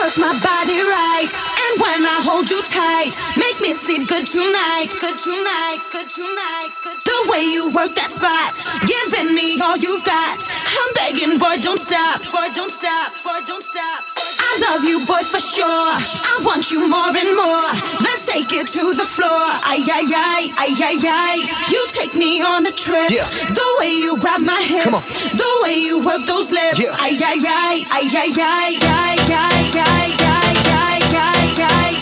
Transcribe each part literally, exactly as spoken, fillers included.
work my body right, and when I hold you tight, make me sleep good tonight, good tonight, good tonight, good tonight. The way you work that spot, giving me all you've got. I'm begging, boy, don't stop, boy, don't stop, boy, don't stop. I love you, boy, for sure. I want you more and more. Let's take it to the floor. Ay, ay, ay, ay, ay, ay. You take me on a trip. Yeah. The way you grab my hips, Come on. the way you work those lips. Yeah. Ay, ay, ay, ay, ay, ay, ay, ay, ay, ay, ay, ay, ay, ay.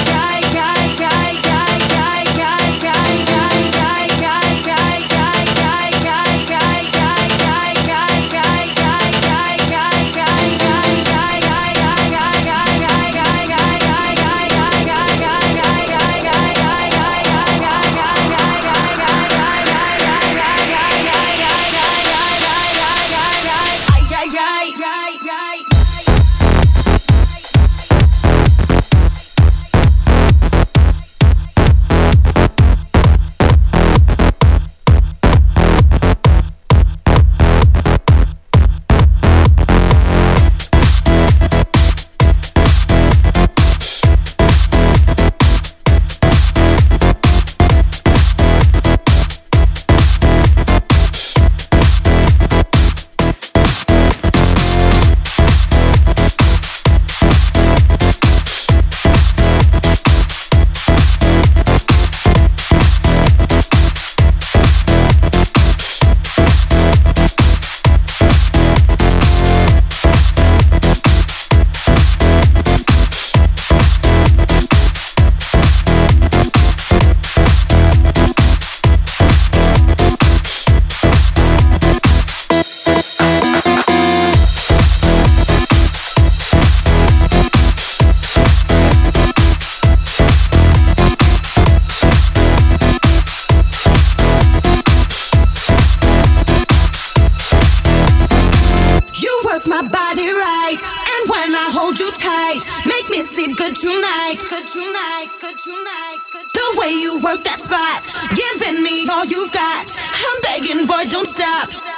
My body right, and when I hold you tight, make me sleep good tonight, good tonight, good tonight, good tonight. The way you work that spot, giving me all you've got. I'm begging, boy, don't stop.